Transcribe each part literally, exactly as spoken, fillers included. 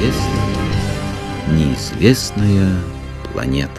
неизвестная, неизвестная планета.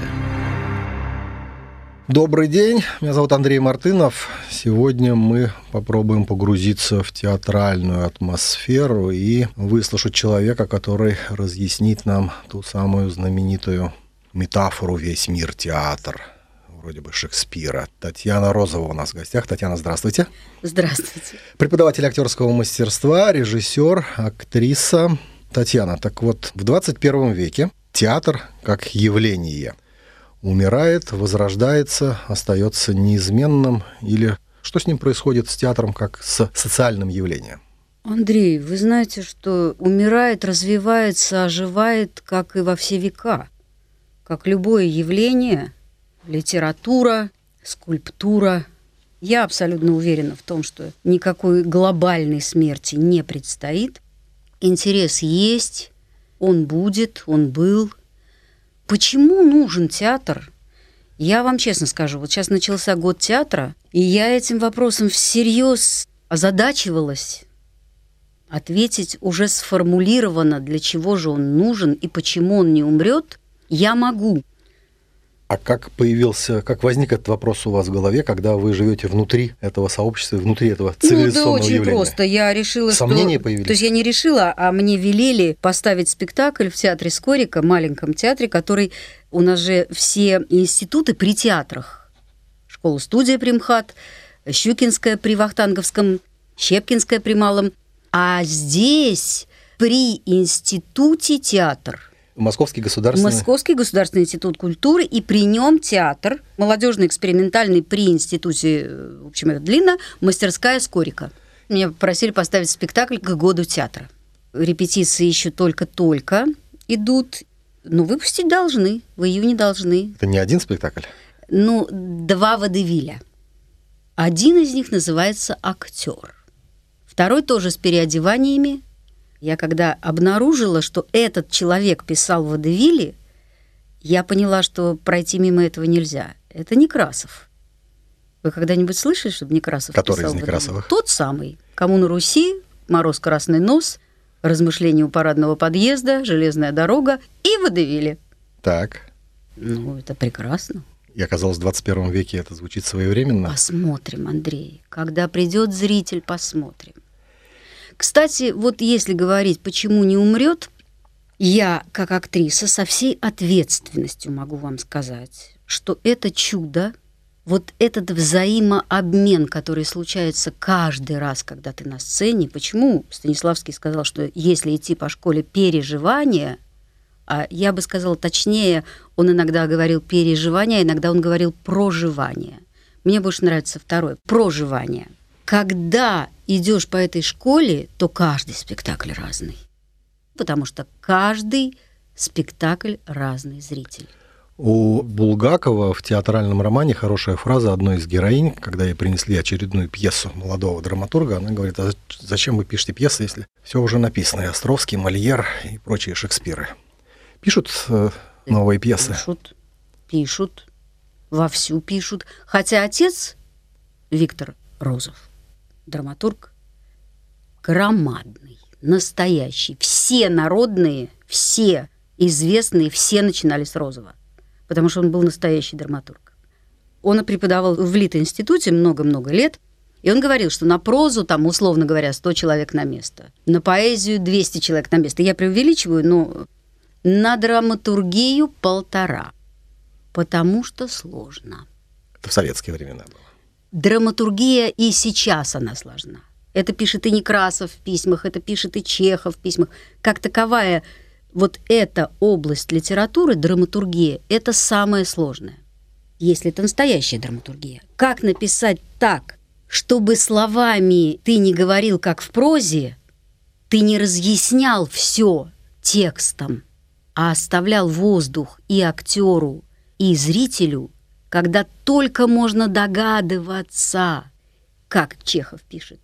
Добрый день, меня зовут Андрей Мартынов. Сегодня мы попробуем погрузиться в театральную атмосферу и выслушать человека, который разъяснит нам ту самую знаменитую метафору «Весь мир театр», вроде бы Шекспира. Татьяна Розова у нас в гостях. Татьяна, здравствуйте. Здравствуйте. Преподаватель актерского мастерства, режиссер, актриса. Татьяна, так вот, в двадцать первом веке театр как явление умирает, возрождается, остается неизменным, или что с ним происходит с театром как с социальным явлением? Андрей, вы знаете, что умирает, развивается, оживает, как и во все века. Как любое явление, литература, скульптура. Я абсолютно уверена в том, что никакой глобальной смерти не предстоит. Интерес есть, он будет, он был. Почему нужен театр? Я вам честно скажу, вот сейчас начался год театра, и я этим вопросом всерьез озадачивалась. Ответить уже сформулировано, для чего же он нужен и почему он не умрет, я могу. А как появился, как возник этот вопрос у вас в голове, когда вы живете внутри этого сообщества, внутри этого цивилизационного ну, да, очень явления? просто. Я решила, Сомнения что... появились? То есть я не решила, а мне велели поставить спектакль в театре Скорика, маленьком театре, который... У нас же все институты при театрах. Школа-студия при МХАТ, Щукинская при Вахтанговском, Щепкинская при Малом. А здесь при институте театр... Московский государственный... Московский государственный институт культуры, и при нем театр, молодежно-экспериментальный при институте, в общем, это длинно, мастерская Скорика. Меня попросили поставить спектакль к году театра. Репетиции еще только-только идут, но выпустить должны, в июне должны. Это не один спектакль? Ну, два водевиля. Один из них называется «Актер». Второй тоже с переодеваниями. Я когда обнаружила, что этот человек писал водевили, я поняла, что пройти мимо этого нельзя. Это Некрасов. Вы когда-нибудь слышали, чтобы Некрасов Который писал из Некрасовых? водевили? Тот самый. «Кому на Руси», «Мороз, красный нос», «Размышления у парадного подъезда», «Железная дорога» и водевили. Так. Ну, это прекрасно. И оказалось, в двадцать первом веке это звучит своевременно. Посмотрим, Андрей. Когда придет зритель, посмотрим. Кстати, вот если говорить, почему не умрет, я, как актриса, со всей ответственностью могу вам сказать, что это чудо, вот этот взаимообмен, который случается каждый раз, когда ты на сцене. Почему Станиславский сказал, что если идти по школе переживания, а я бы сказала точнее, он иногда говорил переживания, иногда он говорил проживание. Мне больше нравится второе, проживание. Когда идешь по этой школе, то каждый спектакль разный. Потому что каждый спектакль разный зритель. У Булгакова в театральном романе хорошая фраза одной из героинь, когда ей принесли очередную пьесу молодого драматурга, она говорит: а зачем вы пишете пьесы, если все уже написано, и Островский, Мольер и прочие Шекспиры. Пишут э, новые пьесы? Пишут, пишут, вовсю пишут. Хотя отец Виктор Розов, драматург, громадный, настоящий. Все народные, все известные, все начинали с Розова, потому что он был настоящий драматург. Он преподавал в Лит-институте много-много лет, и он говорил, что на прозу, там, условно говоря, сто человек на место, на поэзию двести человек на место. Я преувеличиваю, но на драматургию полтора, потому что сложно. Это в советские времена было. Драматургия и сейчас она сложна. Это пишет и Некрасов в письмах, это пишет и Чехов в письмах. Как таковая вот эта область литературы, драматургия, это самое сложное. Если это настоящая драматургия. Как написать так, чтобы словами ты не говорил, как в прозе, ты не разъяснял все текстом, а оставлял воздух и актеру, и зрителю, когда только можно догадываться, как Чехов пишет.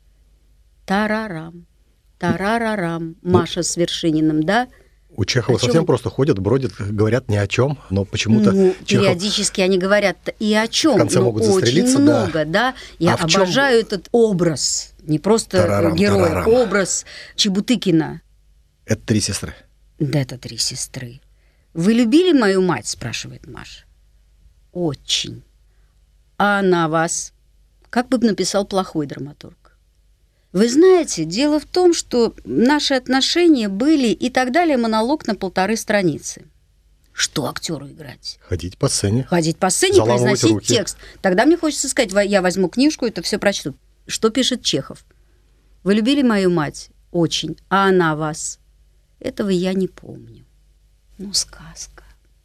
Тарарам, тарарарам, Маша с Вершининым, да? У Чехова О чем? совсем просто ходят, бродят, говорят ни о чем, но почему-то Ну, Чехов... периодически они говорят и о чем, В конце но могут очень застрелиться, да. много, да. Я А в чем- обожаю этот образ, не просто Тарарам, герой, тарарам. образ Чебутыкина. Это «Три сестры». Да это три сестры. Вы любили мою мать, спрашивает Маша. Очень. А она вас? Как бы написал плохой драматург. Вы знаете, дело в том, что наши отношения были и так далее, монолог на полторы страницы. Что актеру играть? Ходить по сцене. Ходить по сцене, Заламывать произносить руки. текст. Тогда мне хочется сказать, я возьму книжку, это все прочту. Что пишет Чехов? Вы любили мою мать? Очень. А она вас? Этого я не помню. Ну, сказка.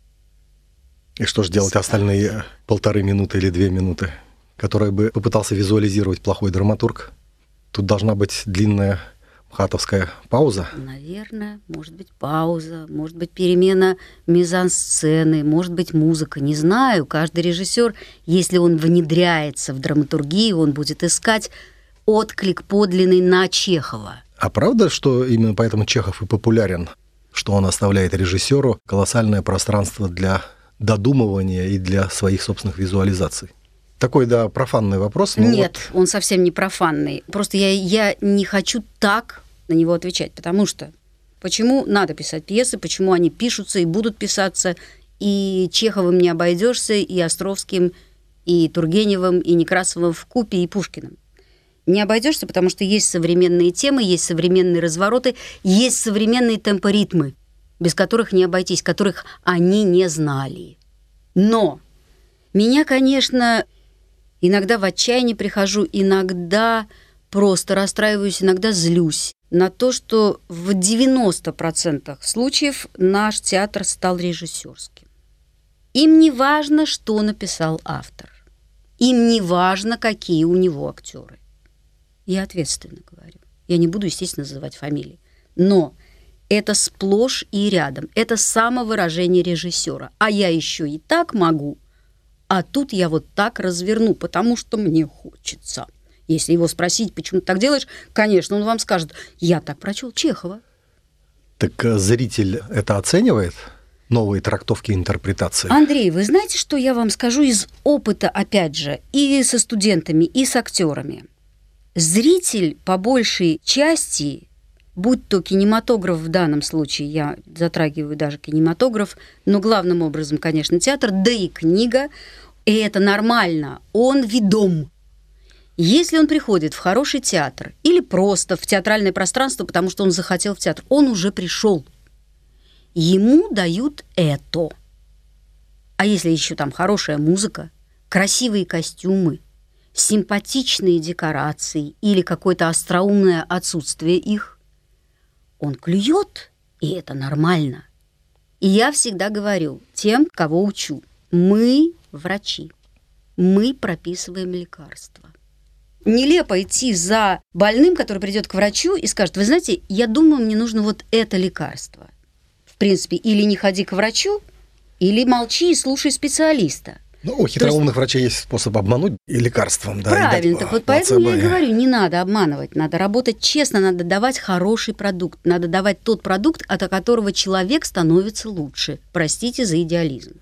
И что же делать остальные полторы минуты или две минуты, которые бы попытался визуализировать плохой драматург? Тут должна быть длинная мхатовская пауза. Наверное, может быть пауза, может быть перемена мизансцены, может быть музыка, не знаю. Каждый режиссер, если он внедряется в драматургию, он будет искать отклик подлинный на Чехова. А правда, что именно поэтому Чехов и популярен, что он оставляет режиссеру колоссальное пространство для додумывания и для своих собственных визуализаций? Такой, да, профанный вопрос. Но Нет, вот... он совсем не профанный. Просто я, я не хочу так на него отвечать, потому что почему надо писать пьесы, почему они пишутся и будут писаться, и Чеховым не обойдешься, и Островским, и Тургеневым, и Некрасовым вкупе, и Пушкиным. Не обойдешься, потому что есть современные темы, есть современные развороты, есть современные темпоритмы, без которых не обойтись, которых они не знали. Но меня, конечно... Иногда в отчаяние прихожу, иногда просто расстраиваюсь, иногда злюсь на то, что в девяноста процентах случаев наш театр стал режиссерским. Им не важно, что написал автор. Им не важно, какие у него актеры. Я ответственно говорю. Я не буду, естественно, называть фамилии. Но это сплошь и рядом. Это самовыражение режиссера. А я еще и так могу. А тут я вот так разверну, потому что мне хочется. Если его спросить, почему ты так делаешь, конечно, он вам скажет, я так прочел Чехова. Так зритель это оценивает? Новые трактовки, интерпретации? Андрей, вы знаете, что я вам скажу из опыта, опять же, и со студентами, и с актерами? Зритель по большей части, будь то кинематограф в данном случае, я затрагиваю даже кинематограф, но главным образом, конечно, театр, да и книга, и это нормально, он ведом. Если он приходит в хороший театр или просто в театральное пространство, потому что он захотел в театр, он уже пришел. Ему дают это. А если еще там хорошая музыка, красивые костюмы, симпатичные декорации или какое-то остроумное отсутствие их, он клюет, и это нормально. И я всегда говорю тем, кого учу, мы врачи, мы прописываем лекарства. Нелепо идти за больным, который придет к врачу и скажет, вы знаете, я думаю, мне нужно вот это лекарство. В принципе, или не ходи к врачу, или молчи и слушай специалиста. Ну, у хитроумных есть... врачей есть способ обмануть и лекарством. Да, правильно, и так вот поэтому я и говорю, не надо обманывать, надо работать честно, надо давать хороший продукт, надо давать тот продукт, от которого человек становится лучше. Простите за идеализм.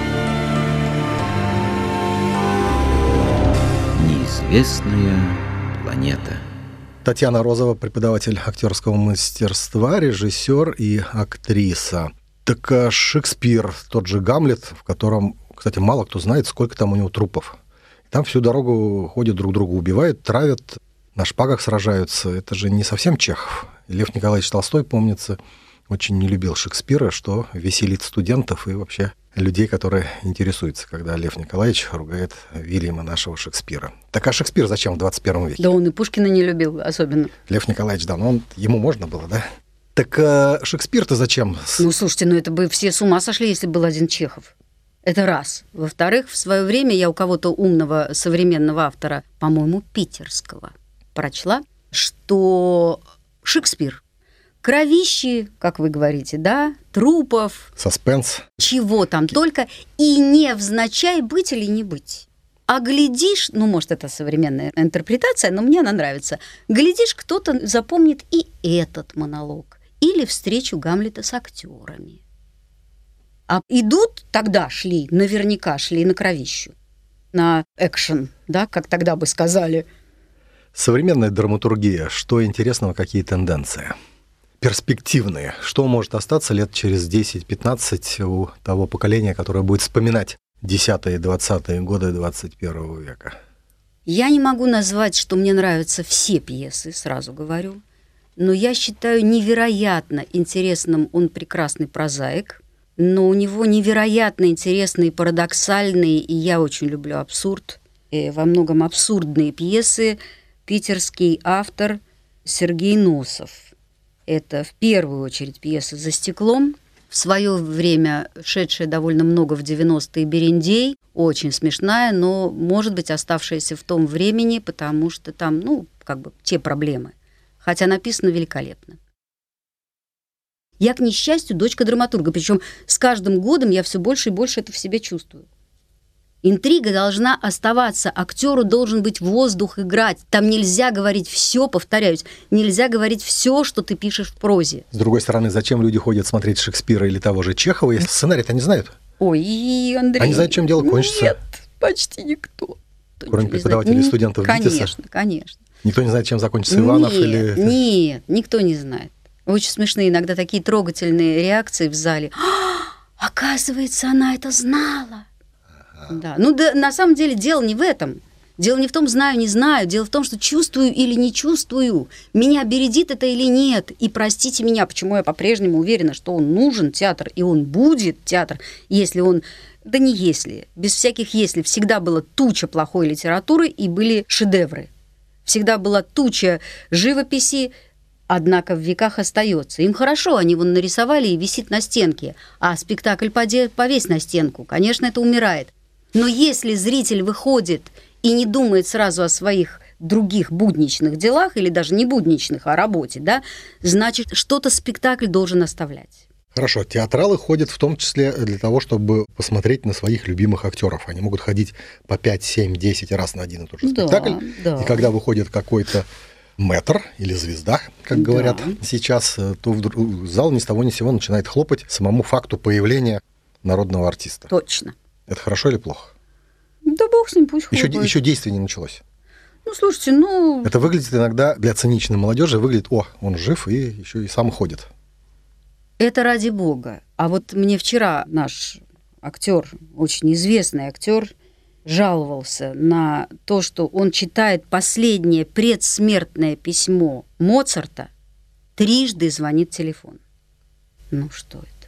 Неизвестная планета. Татьяна Розова, преподаватель актерского мастерства, режиссер и актриса. Так Шекспир, тот же Гамлет, в котором, кстати, мало кто знает, сколько там у него трупов. Там всю дорогу ходят, друг друга убивают, травят, на шпагах сражаются. Это же не совсем Чехов. Лев Николаевич Толстой, помнится, очень не любил Шекспира, что веселит студентов и вообще людей, которые интересуются, когда Лев Николаевич ругает Вильяма нашего Шекспира. Так а Шекспир зачем в двадцать первом веке? Да он и Пушкина не любил особенно. Лев Николаевич, да, но он, ему можно было, да? Так а Шекспир-то зачем? Ну, слушайте, ну это бы все с ума сошли, если был один Чехов. Это раз. Во-вторых, в свое время я у кого-то умного современного автора, по-моему, питерского, прочла, что Шекспир кровищи, как вы говорите, да, трупов. Саспенс. Чего там только. И невзначай быть или не быть. А глядишь, ну, может, это современная интерпретация, но мне она нравится. Глядишь, кто-то запомнит и этот монолог. Или встречу Гамлета с актерами. А идут, тогда шли, наверняка шли на кровищу. На экшен, да, как тогда бы сказали. Современная драматургия. Что интересного, какие тенденции? перспективные. Что может остаться лет через десять-пятнадцать у того поколения, которое будет вспоминать десятые и двадцатые годы двадцать первого века? Я не могу назвать, что мне нравятся все пьесы, сразу говорю, но я считаю невероятно интересным, он прекрасный прозаик, но у него невероятно интересные, парадоксальные, и я очень люблю абсурд, и во многом абсурдные пьесы, питерский автор Сергей Носов. Это в первую очередь пьеса «За стеклом», в свое время шедшая довольно много в девяностые «Берендей», очень смешная, но, может быть, оставшаяся в том времени, потому что там, ну, как бы те проблемы. Хотя написано великолепно. Я, к несчастью, дочка драматурга, причем с каждым годом я все больше и больше это в себе чувствую. Интрига должна оставаться, актеру должен быть воздух играть. Там нельзя говорить все, повторяюсь, нельзя говорить все, что ты пишешь в прозе. С другой стороны, зачем люди ходят смотреть Шекспира или того же Чехова, если сценарий-то не знают? Ой, Андрей. Они знают, чем дело кончится. Нет, почти никто. Кроме преподавателей и студентов ВИТИСа. Конечно, конечно. Никто не знает, чем закончится Иванов нет, или... Нет, никто не знает. Очень смешные иногда такие трогательные реакции в зале. А, оказывается, она это знала. Да. Ну, да, на самом деле дело не в этом. Дело не в том, знаю, не знаю. Дело в том, что чувствую или не чувствую. Меня бередит это или нет. И простите меня, почему я по-прежнему уверена, что он нужен, театр, и он будет, театр, если он... Да не если. Без всяких «если». Всегда была туча плохой литературы и были шедевры. Всегда была туча живописи, однако в веках остается. Им хорошо, они вон нарисовали и висит на стенке. А спектакль повесь на стенку. Конечно, это умирает. Но если зритель выходит и не думает сразу о своих других будничных делах, или даже не будничных, а о работе, да, значит, что-то спектакль должен оставлять. Хорошо, театралы ходят в том числе для того, чтобы посмотреть на своих любимых актеров. Они могут ходить по пять, семь, десять раз на один и тот же спектакль. Да, да. И когда выходит какой-то мэтр или звезда, как говорят да. сейчас, то вдруг зал ни с того ни с сего начинает хлопать самому факту появления народного артиста. Точно. Это хорошо или плохо? Да бог с ним, пусть еще, хлопает. Еще действие не началось. Ну, слушайте, ну... Это выглядит иногда для циничной молодежи, выглядит, о, он жив и еще и сам ходит. Это ради бога. А вот мне вчера наш актер, очень известный актер, жаловался на то, что он читает последнее предсмертное письмо Моцарта, трижды звонит телефон. Ну, что это?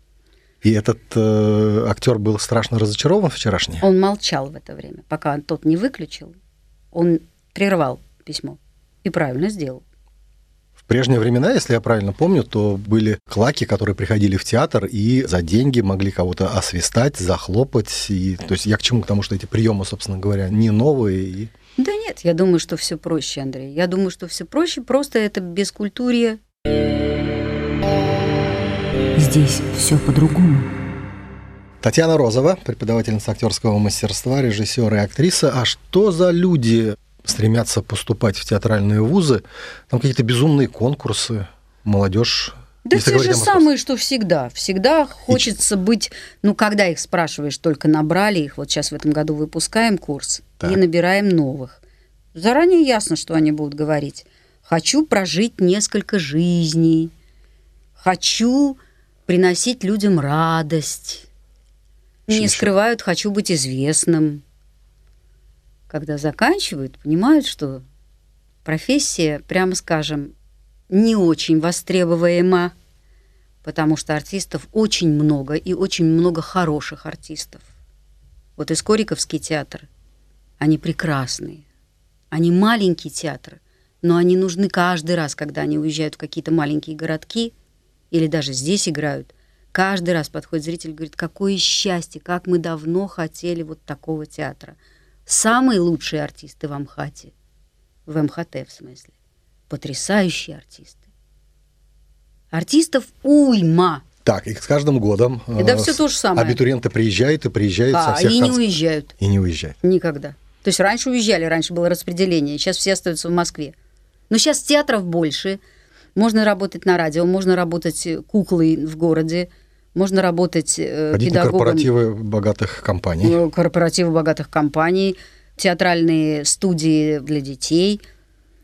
И этот э, актер был страшно разочарован вчерашний? Он молчал в это время, пока тот не выключил. Он прервал письмо и правильно сделал. В прежние времена, если я правильно помню, то были клаки, которые приходили в театр и за деньги могли кого-то освистать, захлопать. И, то есть я к чему? К тому, что эти приемы, собственно говоря, не новые. И... Да нет, я думаю, что все проще, Андрей. Я думаю, что все проще, просто это бескультурье. Здесь все по-другому. Татьяна Розова, преподавательница актерского мастерства, режиссер и актриса. А что за люди стремятся поступать в театральные вузы? Там какие-то безумные конкурсы, молодежь. Да те же самые, что всегда. Всегда хочется и... быть... Ну, когда их спрашиваешь, только набрали их. Вот сейчас в этом году выпускаем курс так. и набираем новых. Заранее ясно, что они будут говорить. Хочу прожить несколько жизней. Хочу приносить людям радость. Не скрывают, хочу быть известным. Когда заканчивают, понимают, что профессия, прямо скажем, не очень востребуема, потому что артистов очень много, и очень много хороших артистов. Вот Искориковский театр, они прекрасные. Они маленький театр, но они нужны каждый раз, когда они уезжают в какие-то маленькие городки, или даже здесь играют. Каждый раз подходит зритель и говорит, какое счастье, как мы давно хотели вот такого театра. Самые лучшие артисты в Амхате, в эм ха тэ в смысле, потрясающие артисты. Артистов уйма. Так, и с каждым годом это все то же самое. Абитуриенты приезжают и приезжают а, со всех и концов. не уезжают. И не уезжают. Никогда. То есть раньше уезжали, раньше было распределение, сейчас все остаются в Москве. Но сейчас театров больше. Можно работать на радио, можно работать куклой в городе, можно работать э, Ходить педагогом. на корпоративы богатых компаний. Корпоративы богатых компаний, театральные студии для детей.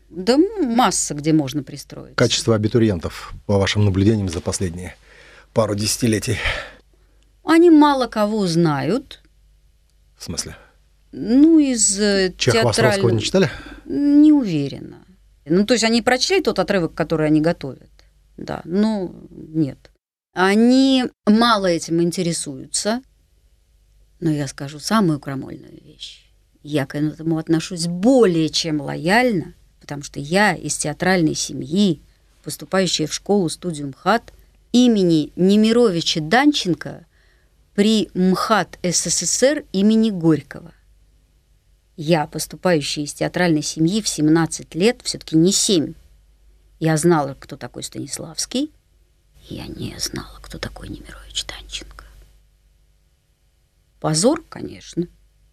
Да масса, где можно пристроиться. Качество абитуриентов, по вашим наблюдениям за последние пару десятилетий? Они мало кого знают. В смысле? Ну, из Чехова, Островского театрального... не читали? Не уверена. Ну, то есть они прочли тот отрывок, который они готовят. Да, но нет. Они мало этим интересуются. Но я скажу самую крамольную вещь. Я к этому отношусь более чем лояльно, потому что я из театральной семьи, поступающая в школу-студию МХАТ имени Немировича Данченко при МХАТ СССР имени Горького. Я, поступающая из театральной семьи в семнадцать лет, все-таки не семь. Я знала, кто такой Станиславский, и я не знала, кто такой Немирович Данченко. Позор, конечно.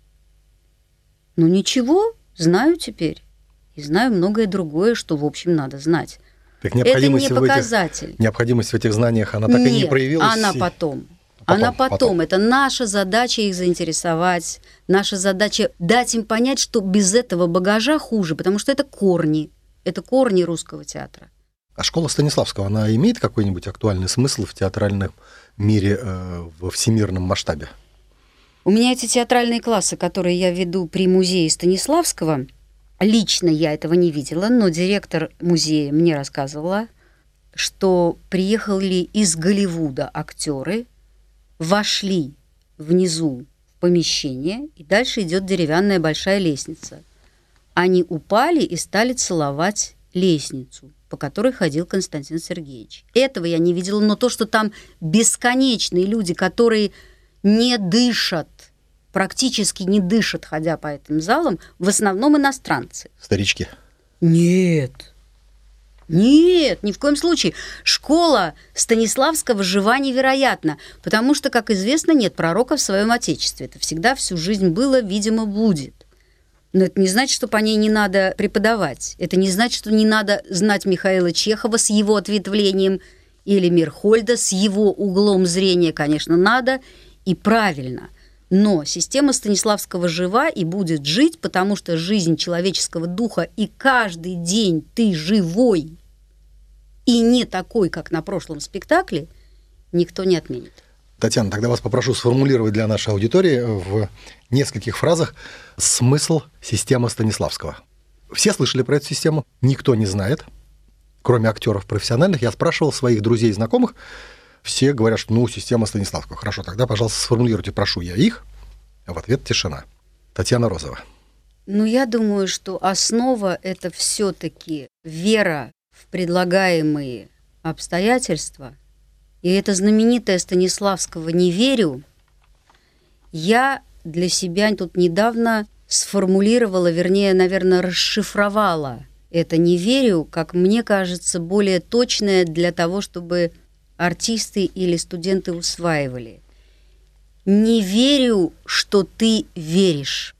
Но ничего, знаю теперь. И знаю многое другое, что, в общем, надо знать. Так необходимость это не в показатель. Этих, необходимость в этих знаниях, она так Нет, и не проявилась? она и... потом. Потом, Она потом. потом. Это наша задача их заинтересовать, наша задача дать им понять, что без этого багажа хуже, потому что это корни, это корни русского театра. А школа Станиславского, она имеет какой-нибудь актуальный смысл в театральном мире э, во всемирном масштабе? У меня эти театральные классы, которые я веду при музее Станиславского, лично я этого не видела, но директор музея мне рассказывала, что приехали из Голливуда актеры, вошли внизу в помещение, и дальше идет деревянная большая лестница. Они упали и стали целовать лестницу, по которой ходил Константин Сергеевич. Этого я не видела, но то, что там бесконечные люди, которые не дышат, практически не дышат, ходя по этим залам, в основном иностранцы. Старички? Нет. Нет, ни в коем случае. Школа Станиславского жива невероятно, потому что, как известно, нет пророка в своем отечестве. Это всегда всю жизнь было, видимо, будет. Но это не значит, что по ней не надо преподавать. Это не значит, что не надо знать Михаила Чехова с его ответвлением или Мирхольда с его углом зрения, конечно, надо и правильно. Но система Станиславского жива и будет жить, потому что жизнь человеческого духа, и каждый день ты живой и не такой, как на прошлом спектакле, никто не отменит. Татьяна, тогда вас попрошу сформулировать для нашей аудитории в нескольких фразах смысл системы Станиславского. Все слышали про эту систему, никто не знает, кроме актеров профессиональных. Я спрашивал своих друзей и знакомых, все говорят, что ну, система Станиславского. Хорошо, тогда, пожалуйста, сформулируйте, прошу я их, а в ответ тишина. Татьяна Розова. Ну, я думаю, что основа – это все-таки вера в предлагаемые обстоятельства. И это знаменитое Станиславского «не верю» я для себя тут недавно сформулировала, вернее, наверное, расшифровала это «не верю», как мне кажется, более точное для того, чтобы артисты или студенты усваивали. Не верю, что ты веришь.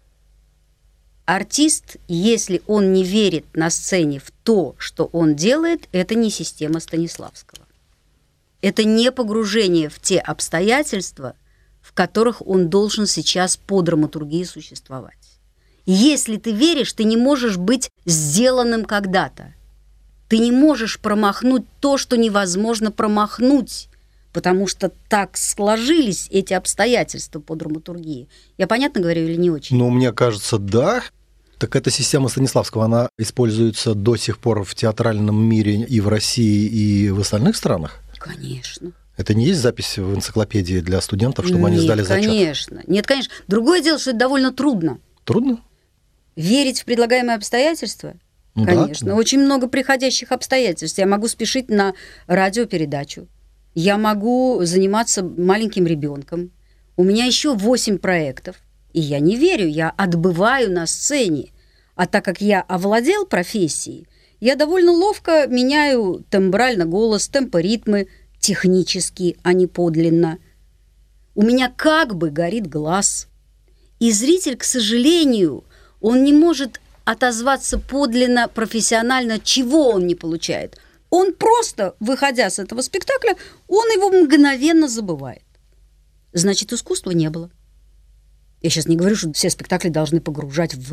Артист, если он не верит на сцене в то, что он делает, это не система Станиславского. Это не погружение в те обстоятельства, в которых он должен сейчас по драматургии существовать. Если ты веришь, ты не можешь быть сделанным когда-то. Ты не можешь промахнуть то, что невозможно промахнуть, потому что так сложились эти обстоятельства по драматургии. Я понятно говорю или не очень? Ну, мне кажется, да. Так эта система Станиславского, она используется до сих пор в театральном мире и в России, и в остальных странах? Конечно. Это не есть запись в энциклопедии для студентов, чтобы они сдали зачет? Нет, конечно. Нет, конечно. Другое дело, что это довольно трудно. Трудно? Верить в предлагаемые обстоятельства? Ну, конечно. да. Очень много приходящих обстоятельств. Я могу спешить на радиопередачу. Я могу заниматься маленьким ребенком. У меня еще восемь проектов. И я не верю, я отбываю на сцене. А так как я овладел профессией, я довольно ловко меняю тембрально голос, темпоритмы, технически, а не подлинно. У меня как бы горит глаз. И зритель, к сожалению, он не может отозваться подлинно, профессионально, чего он не получает. Он просто, выходя с этого спектакля, он его мгновенно забывает. Значит, искусства не было. Я сейчас не говорю, что все спектакли должны погружать в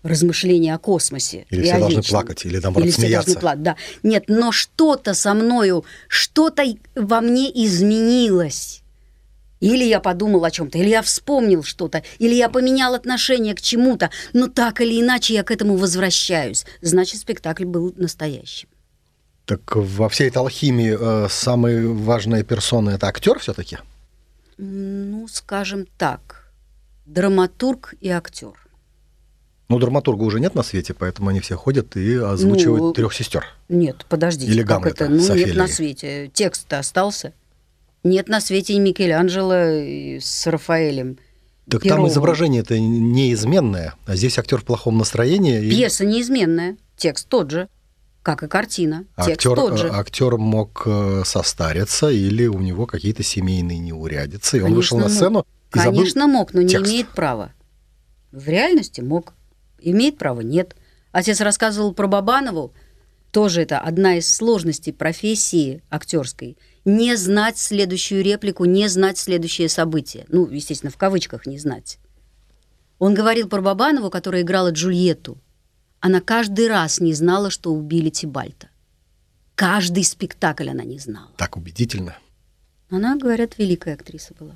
размышления о космосе. Или и все о должны вечном. плакать, или наоборот Или все смеяться. должны плакать, да. Нет, но что-то со мною, что-то во мне изменилось. Или я подумал о чем-то, или я вспомнил что-то, или я поменял отношение к чему-то, но так или иначе я к этому возвращаюсь. Значит, спектакль был настоящим. Так во всей этой алхимии э, самая важная персона – это актер все-таки? Ну, скажем так, драматург и актер. Ну, драматурга уже нет на свете, поэтому они все ходят и озвучивают Ну, трех сестер. Нет, подождите, Или как Гамлета это? Ну, с нет Офелией. на свете. Текст-то остался. Нет на свете и Микеланджело и с Рафаэлем. Так Перовым. там изображение-то неизменное, а здесь актер в плохом настроении. и Пьеса неизменная, текст тот же, как и картина. Текст актер, тот же. актер мог э, состариться, или у него какие-то семейные неурядицы, и он вышел на мог. сцену и забыл Конечно, мог, но не текст. имеет права. В реальности мог. Имеет право? Нет. Отец рассказывал про Бабанову. Тоже это одна из сложностей профессии актерской. Не знать следующую реплику, не знать следующее событие. Ну, естественно, в кавычках не знать. Он говорил про Бабанову, которая играла Джульетту. Она каждый раз не знала, что убили Тибальта. Каждый спектакль она не знала. Так убедительно. Она, говорят, великая актриса была.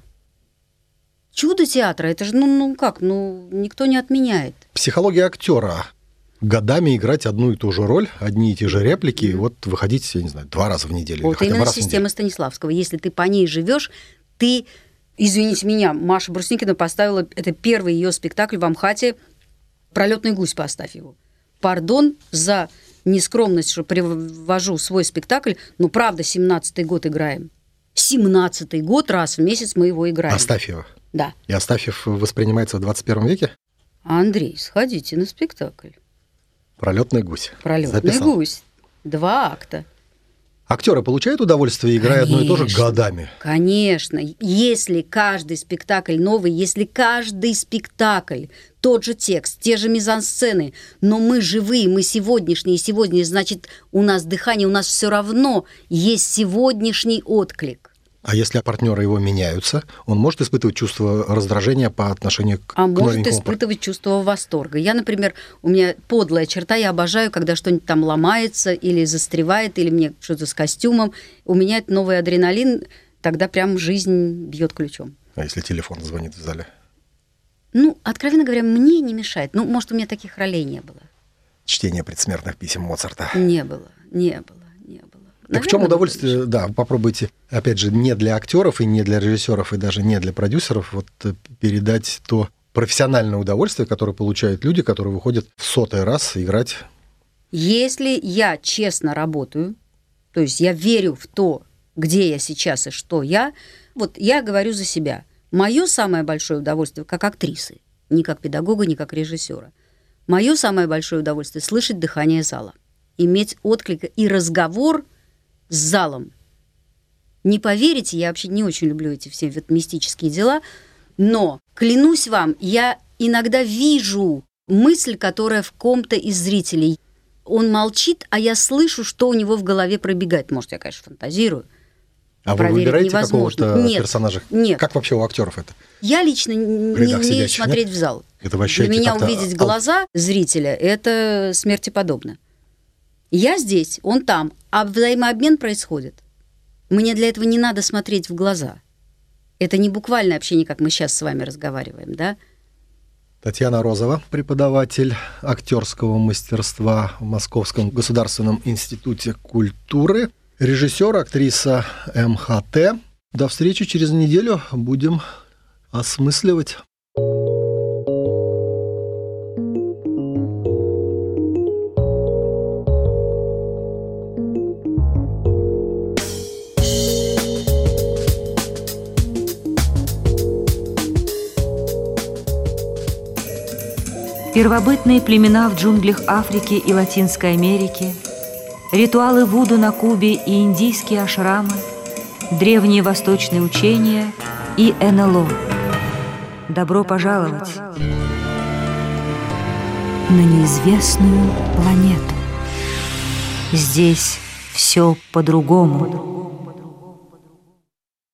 Чудо театра, это же, ну, ну как, ну, никто не отменяет. Психология актера. Годами играть одну и ту же роль, одни и те же реплики, и вот выходить, я не знаю, два раза в неделю. или Вот хотя бы именно раз в система неделю. Станиславского. Если ты по ней живешь, ты, извините меня, Маша Брусникина поставила, это первый ее спектакль в Амхате, «Пролетный гусь», поставь его. Пардон за нескромность, что привожу свой спектакль, но правда, семнадцатый год играем. семнадцатый год раз в месяц мы его играем. Астафьева. Да. И Астафьев воспринимается в двадцать первом веке? Андрей, сходите на спектакль. Пролетный гусь. «Пролетный Записал. гусь». Два акта. Актеры получают удовольствие, играя одно и то же Конечно. годами. Конечно. Если каждый спектакль новый, если каждый спектакль тот же текст, те же мизансцены, но мы живые, мы сегодняшние, сегодня, значит, у нас дыхание, у нас все равно есть сегодняшний отклик. А если партнеры его меняются, он может испытывать чувство раздражения по отношению к, А к может новенькому испытывать чувство восторга. Я, например, у меня подлая черта, я обожаю, когда что-нибудь там ломается или застревает, или мне что-то с костюмом. У меня это новый адреналин, тогда прям жизнь бьет ключом. А если телефон звонит в зале? Ну, откровенно говоря, мне не мешает. Ну, может, у меня таких ролей не было. Чтение предсмертных писем Моцарта. Не было, не было, не было. Так в чем Наверное, удовольствие, было. да, попробуйте, опять же, не для актеров и не для режиссеров, и даже не для продюсеров, вот э, передать то профессиональное удовольствие, которое получают люди, которые выходят в сотый раз играть. Если я честно работаю, то есть я верю в то, где я сейчас и что я, вот я говорю за себя. Мое самое большое удовольствие как актрисы, не как педагога, не как режиссера. Мое самое большое удовольствие — слышать дыхание зала, иметь отклик и разговор с залом. Не поверите, я вообще не очень люблю эти все вот мистические дела, но, клянусь вам, я иногда вижу мысль, которая в ком-то из зрителей. Он молчит, а я слышу, что у него в голове пробегает. Может, я, конечно, фантазирую. А вы Проверить выбираете невозможно. какого-то Нет, персонажа? нет. Как вообще у актеров это? Я лично не В рядах умею сидящих, смотреть нет? в зал. Это вы Для ощущаете меня как-то увидеть ал- глаза зрителя — это смерти подобно. Я здесь, он там, а взаимообмен происходит. Мне для этого не надо смотреть в глаза. Это не буквальное общение, как мы сейчас с вами разговариваем, да? Татьяна Розова, преподаватель актерского мастерства в Московском государственном институте культуры, режиссер, актриса эм ха тэ. До встречи через неделю. Будем осмысливать. Первобытные племена в джунглях Африки и Латинской Америки, ритуалы вуду на Кубе и индийские ашрамы, древние восточные учения и эн эл о. Добро пожаловать на неизвестную планету. Здесь все по-другому.